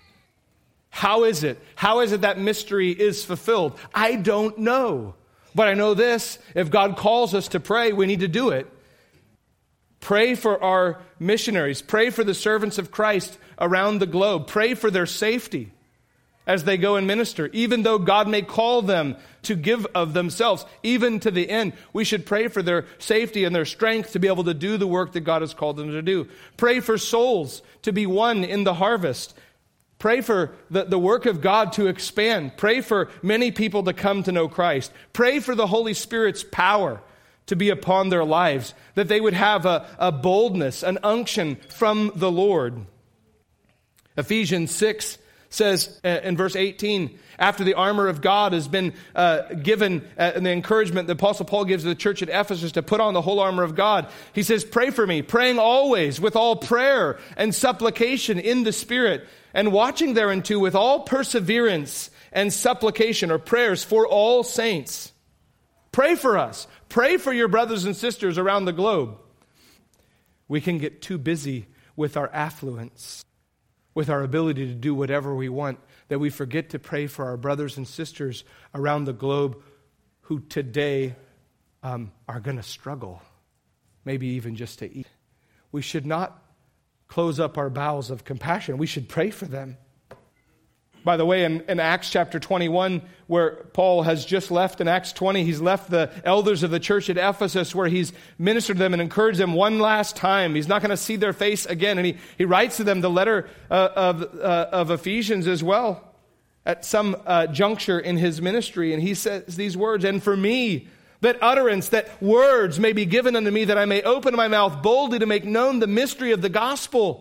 Speaker 1: How is it? How is it that mystery is fulfilled? I don't know. But I know this, if God calls us to pray, we need to do it. Pray for our missionaries. Pray for the servants of Christ around the globe. Pray for their safety as they go and minister. Even though God may call them to give of themselves, even to the end, we should pray for their safety and their strength to be able to do the work that God has called them to do. Pray for souls to be won in the harvest. Pray for the, the work of God to expand. Pray for many people to come to know Christ. Pray for the Holy Spirit's power to be upon their lives, that they would have a, a boldness, an unction from the Lord. Ephesians six says uh, in verse eighteen, after the armor of God has been uh, given, uh, and the encouragement the Apostle Paul gives to the church at Ephesus to put on the whole armor of God, he says, pray for me, praying always with all prayer and supplication in the Spirit, and watching thereunto with all perseverance and supplication or prayers for all saints. Pray for us. Pray for your brothers and sisters around the globe. We can get too busy with our affluence, with our ability to do whatever we want, that we forget to pray for our brothers and sisters around the globe who today um, are going to struggle, maybe even just to eat. We should not close up our bowels of compassion. We should pray for them. By the way, in, in Acts chapter twenty-one, where Paul has just left, in Acts twenty, he's left the elders of the church at Ephesus where he's ministered to them and encouraged them one last time. He's not going to see their face again. And he, he writes to them the letter uh, of, uh, of Ephesians as well at some uh, juncture in his ministry. And he says these words, and for me, that utterance, that words may be given unto me, that I may open my mouth boldly to make known the mystery of the gospel.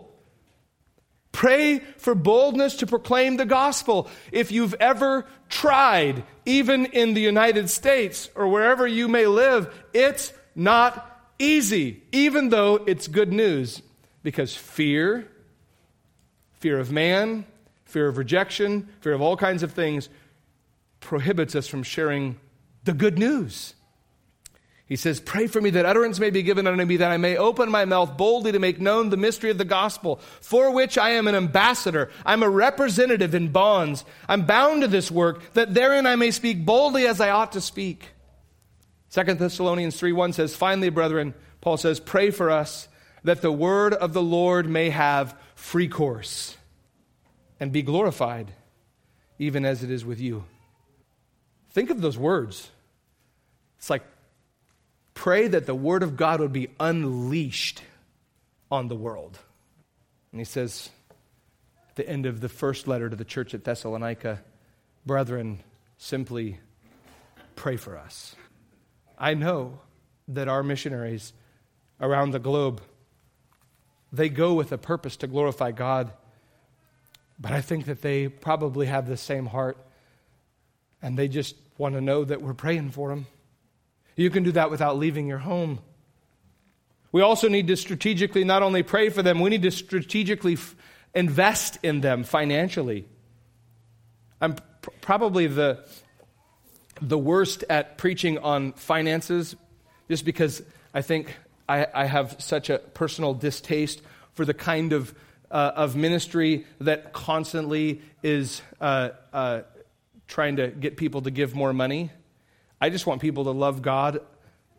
Speaker 1: Pray for boldness to proclaim the gospel. If you've ever tried, even in the United States or wherever you may live, it's not easy, even though it's good news. Because fear, fear of man, fear of rejection, fear of all kinds of things, prohibits us from sharing the good news. He says, pray for me that utterance may be given unto me, that I may open my mouth boldly to make known the mystery of the gospel, for which I am an ambassador. I'm a representative in bonds. I'm bound to this work, that therein I may speak boldly as I ought to speak. Second Thessalonians three one says, finally, brethren, Paul says, pray for us that the word of the Lord may have free course and be glorified, even as it is with you. Think of those words. It's like, pray that the word of God would be unleashed on the world. And he says, at the end of the first letter to the church at Thessalonica, brethren, simply pray for us. I know that our missionaries around the globe, they go with a purpose to glorify God, but I think that they probably have the same heart, and they just want to know that we're praying for them. You can do that without leaving your home. We also need to strategically not only pray for them, we need to strategically f- invest in them financially. I'm pr- probably the, the worst at preaching on finances, just because I think I, I have such a personal distaste for the kind of, uh, of ministry that constantly is uh, uh, trying to get people to give more money. I just want people to love God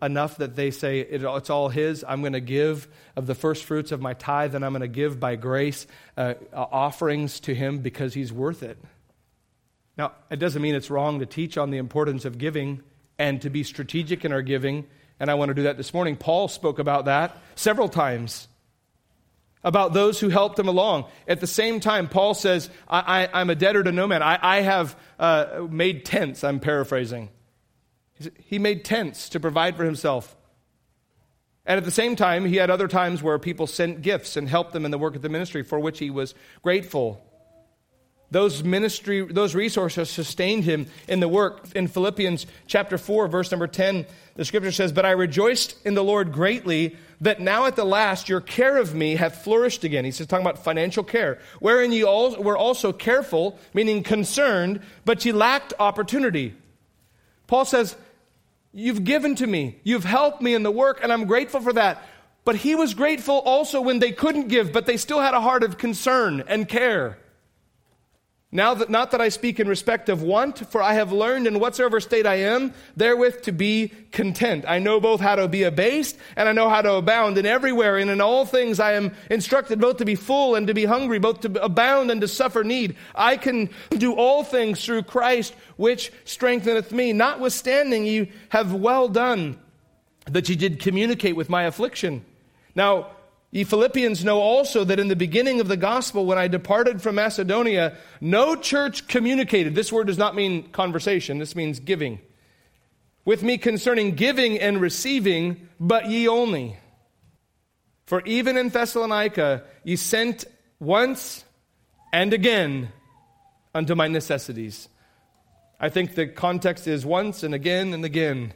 Speaker 1: enough that they say, it, it's all His. I'm going to give of the first fruits of my tithe, and I'm going to give by grace uh, offerings to Him because He's worth it. Now, it doesn't mean it's wrong to teach on the importance of giving and to be strategic in our giving, and I want to do that this morning. Paul spoke about that several times, about those who helped him along. At the same time, Paul says, I, I, I'm a debtor to no man. I, I have uh, made tents, I'm paraphrasing. He made tents to provide for himself. And at the same time, he had other times where people sent gifts and helped them in the work of the ministry, for which he was grateful. Those ministry, those resources sustained him in the work. In Philippians chapter four, verse number ten, the scripture says, "But I rejoiced in the Lord greatly, that now at the last your care of me hath flourished again." He's just talking about financial care. "Wherein ye all were also careful," meaning concerned, "but ye lacked opportunity." Paul says, you've given to me, you've helped me in the work, and I'm grateful for that. But he was grateful also when they couldn't give, but they still had a heart of concern and care. Now that, not that I speak in respect of want, for I have learned in whatsoever state I am, therewith to be content. I know both how to be abased, and I know how to abound. And everywhere and in all things I am instructed both to be full and to be hungry, both to abound and to suffer need. I can do all things through Christ, which strengtheneth me. Notwithstanding, you have well done that ye did communicate with my affliction. Now, ye Philippians know also that in the beginning of the gospel, when I departed from Macedonia, no church communicated. This word does not mean conversation. This means giving. With me concerning giving and receiving, but ye only. For even in Thessalonica, ye sent once and again unto my necessities. I think the context is once and again and again.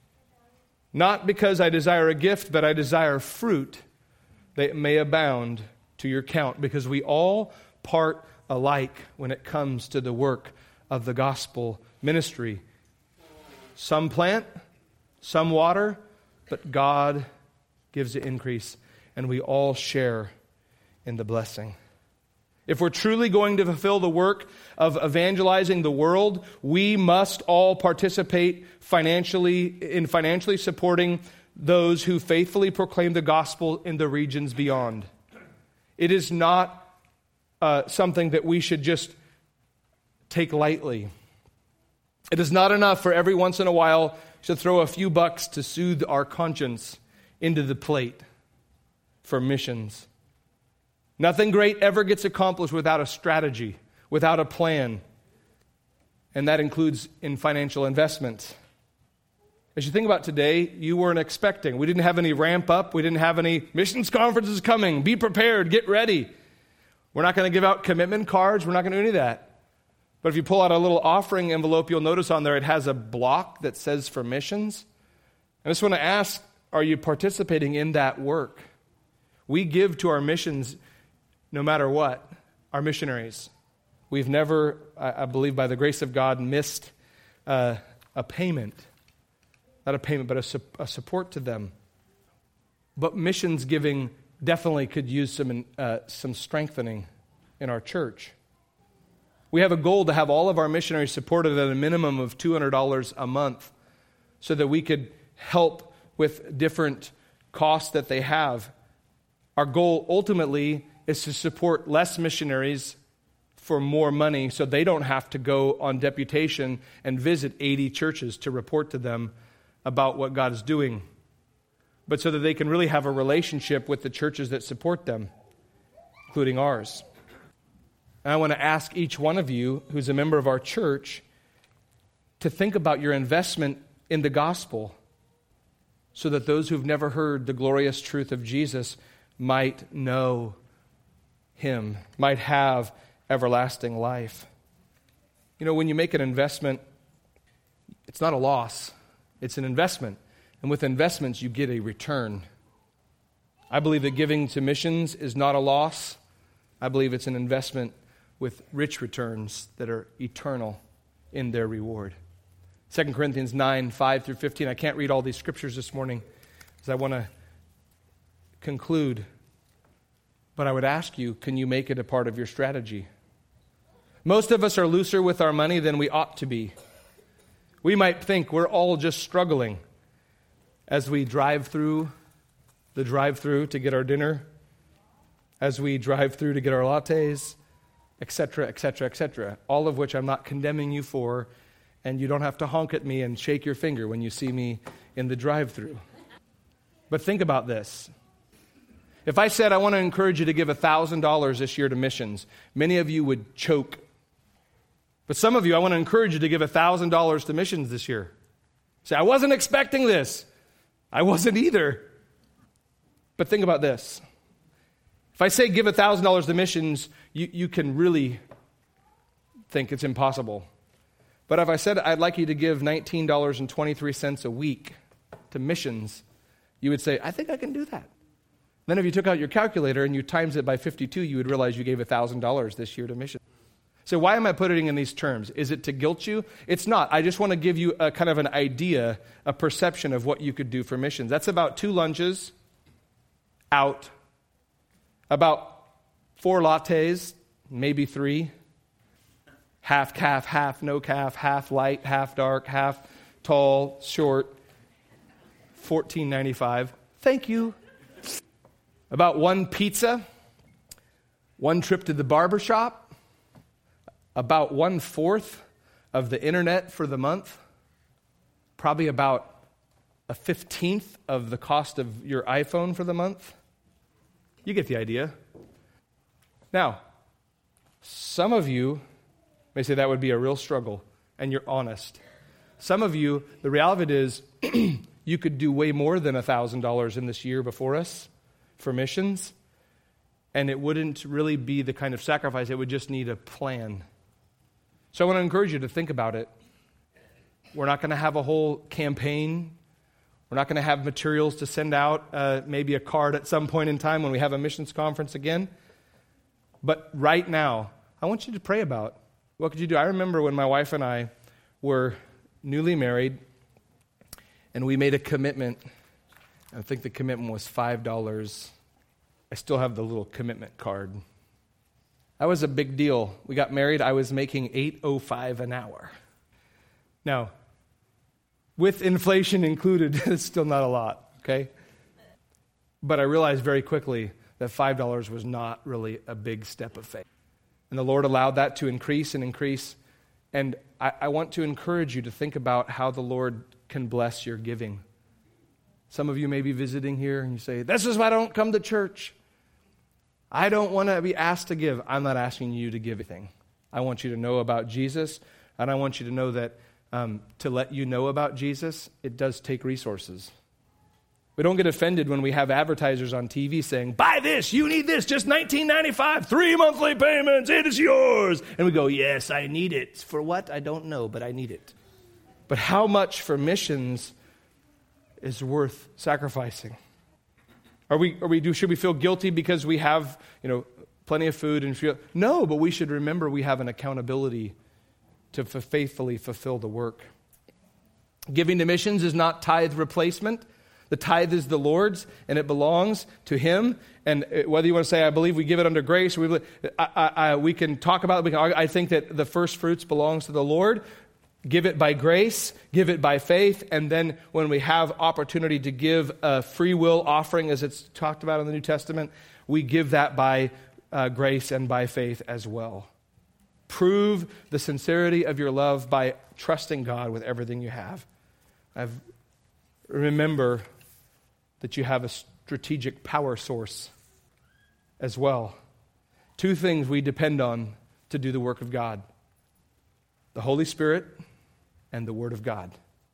Speaker 1: Not because I desire a gift, but I desire fruit, that it may abound to your count, because we all part alike when it comes to the work of the gospel ministry. Some plant, some water, but God gives the increase, and we all share in the blessing. If we're truly going to fulfill the work of evangelizing the world, we must all participate financially in financially supporting those who faithfully proclaim the gospel in the regions beyond. It is not uh, something that we should just take lightly. It is not enough for every once in a while to throw a few bucks to soothe our conscience into the plate for missions. Nothing great ever gets accomplished without a strategy, without a plan. And that includes in financial investment. As you think about today, you weren't expecting. We didn't have any ramp up. We didn't have any missions conferences coming. Be prepared. Get ready. We're not going to give out commitment cards. We're not going to do any of that. But if you pull out a little offering envelope, you'll notice on there it has a block that says for missions. I just want to ask, are you participating in that work? We give to our missions no matter what, our missionaries. We've never, I believe by the grace of God, missed uh, a payment. Not a payment, but a, su- a support to them. But missions giving definitely could use some uh, some strengthening in our church. We have a goal to have all of our missionaries supported at a minimum of two hundred dollars a month so that we could help with different costs that they have. Our goal ultimately is to support less missionaries for more money so they don't have to go on deputation and visit eighty churches to report to them about what God is doing, but so that they can really have a relationship with the churches that support them, including ours. And I want to ask each one of you who's a member of our church to think about your investment in the gospel so that those who've never heard the glorious truth of Jesus might know Him, might have everlasting life. You know, when you make an investment, it's not a loss. It's an investment. And with investments, you get a return. I believe that giving to missions is not a loss. I believe it's an investment with rich returns that are eternal in their reward. Second Corinthians nine, five through fifteen. I can't read all these scriptures this morning because I want to conclude. But I would ask you, can you make it a part of your strategy? Most of us are looser with our money than we ought to be. We might think we're all just struggling. as we drive through the drive-through to get our dinner, as we drive through to get our lattes, et cetera, et cetera, et cetera, all of which I'm not condemning you for, and you don't have to honk at me and shake your finger when you see me in the drive-through. But think about this. If I said I want to encourage you to give one thousand dollars this year to missions, many of you would choke. But some of you, I want to encourage you to give one thousand dollars to missions this year. Say, I wasn't expecting this. I wasn't either. But think about this. If I say give one thousand dollars to missions, you, you can really think it's impossible. But if I said I'd like you to give nineteen dollars and twenty-three cents a week to missions, you would say, I think I can do that. Then if you took out your calculator and you times it by fifty-two, you would realize you gave one thousand dollars this year to missions. So why am I putting it in these terms? Is it to guilt you? It's not. I just want to give you a kind of an idea, a perception of what you could do for missions. That's about two lunches out, about four lattes, maybe three, half calf, half no calf, half light, half dark, half tall, short, fourteen ninety-five. Thank you. About one pizza, one trip to the barber shop, about one-fourth of the internet for the month, probably about a fifteenth of the cost of your iPhone for the month. You get the idea. Now, some of you may say that would be a real struggle, and you're honest. Some of you, the reality of it is, you could do way more than one thousand dollars in this year before us for missions, and it wouldn't really be the kind of sacrifice. It would just need a plan. So I want to encourage you to think about it. We're not going to have a whole campaign. We're not going to have materials to send out, uh, maybe a card at some point in time when we have a missions conference again. But right now, I want you to pray about what could you do. I remember when my wife and I were newly married, and we made a commitment. I think the commitment was five dollars. I still have the little commitment card. That was a big deal. We got married. I was making eight oh five an hour. Now, with inflation included, it's still not a lot, okay? But I realized very quickly that five dollars was not really a big step of faith. And the Lord allowed that to increase and increase. And I, I want to encourage you to think about how the Lord can bless your giving. Some of you may be visiting here and you say, this is why I don't come to church. I don't want to be asked to give. I'm not asking you to give anything. I want you to know about Jesus, and I want you to know that um, to let you know about Jesus, it does take resources. We don't get offended when we have advertisers on T V saying, buy this, you need this, just nineteen ninety-five, three monthly payments, it is yours. And we go, yes, I need it. For what? I don't know, but I need it. But how much for missions is worth sacrificing? Are we, are we do, should we feel guilty because we have, you know, plenty of food and feel? No, but we should remember we have an accountability to f- faithfully fulfill the work. Giving to missions is not tithe replacement. The tithe is the Lord's, and it belongs to Him. And whether you want to say, I believe we give it under grace, we, I, I, I, we can talk about it. We can, I think that the first fruits belongs to the Lord. Give it by grace, give it by faith, and then when we have opportunity to give a free will offering, as it's talked about in the New Testament, we give that by uh, grace and by faith as well. Prove the sincerity of your love by trusting God with everything you have. I've, remember that you have a strategic power source as well. Two things we depend on to do the work of God: the Holy Spirit and the Word of God.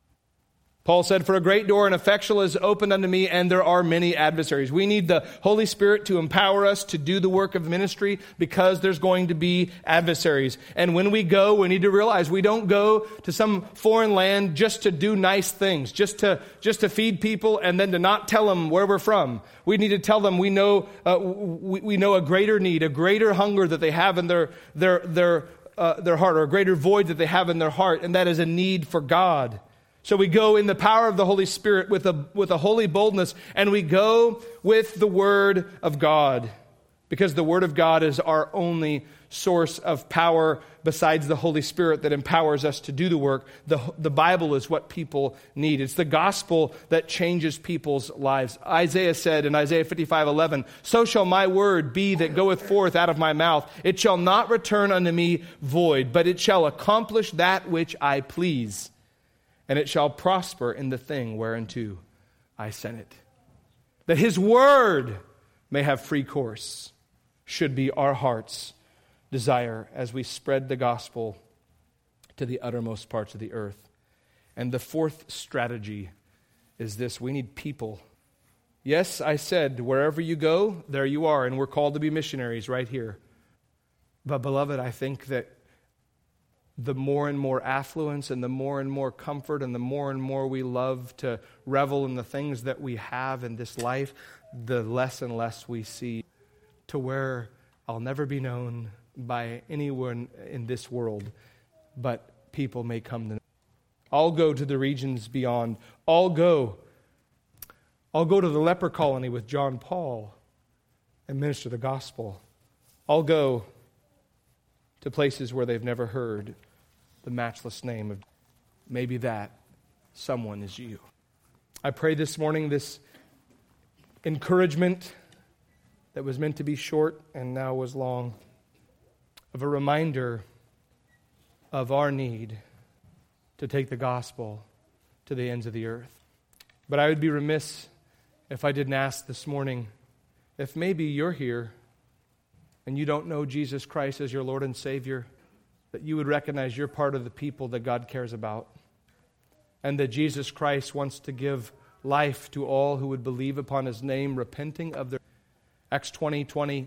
Speaker 1: Paul said, for a great door and effectual is opened unto me, and there are many adversaries. We need the Holy Spirit to empower us to do the work of ministry because there's going to be adversaries. And when we go, we need to realize we don't go to some foreign land just to do nice things, just to just to feed people and then to not tell them where we're from. We need to tell them we know uh, we, we know a greater need, a greater hunger that they have in their their their uh, their heart, or a greater void that they have in their heart, and that is a need for God. So we go in the power of the Holy Spirit with a with a holy boldness, and we go with the Word of God. Because the Word of God is our only source of power besides the Holy Spirit that empowers us to do the work. The, the Bible is what people need. It's the gospel that changes people's lives. Isaiah said in Isaiah fifty-five eleven, "So shall my word be that goeth forth out of my mouth. It shall not return unto me void, but it shall accomplish that which I please. And it shall prosper in the thing whereunto I sent it." That His word may have free course should be our heart's desire as we spread the gospel to the uttermost parts of the earth. And the fourth strategy is this: we need people. Yes, I said, wherever you go, there you are, and we're called to be missionaries right here. But beloved, I think that the more and more affluence and the more and more comfort and the more and more we love to revel in the things that we have in this life, the less and less we see to where I'll never be known by anyone in this world, but people may come to know. I'll go to the regions beyond. I'll go. I'll go to the leper colony with John Paul and minister the gospel. I'll go to places where they've never heard the matchless name of. Maybe that someone is you. I pray this morning this encouragement that was meant to be short and now was long, of a reminder of our need to take the gospel to the ends of the earth. But I would be remiss if I didn't ask this morning, if maybe you're here and you don't know Jesus Christ as your Lord and Savior, that you would recognize you're part of the people that God cares about, and that Jesus Christ wants to give life to all who would believe upon His name, repenting of their. Acts twenty twenty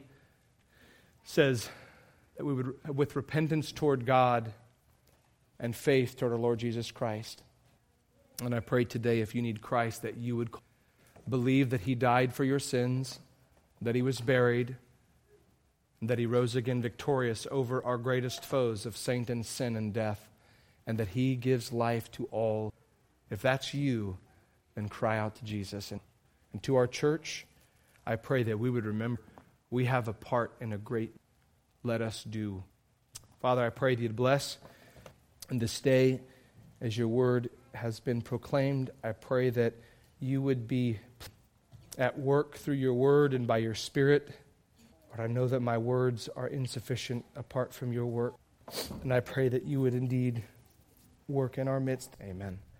Speaker 1: says that we would, with repentance toward God and faith toward our Lord Jesus Christ. And I pray today, if you need Christ, that you would believe that He died for your sins, that He was buried, and that He rose again victorious over our greatest foes of Satan, sin, and death, and that He gives life to all. If that's you, then cry out to Jesus. And, and to our church, I pray that we would remember we have a part in a great let us do. Father, I pray that You'd bless this day as Your word has been proclaimed. I pray that You would be at work through Your word and by Your Spirit. But I know that my words are insufficient apart from Your work. And I pray that You would indeed work in our midst. Amen.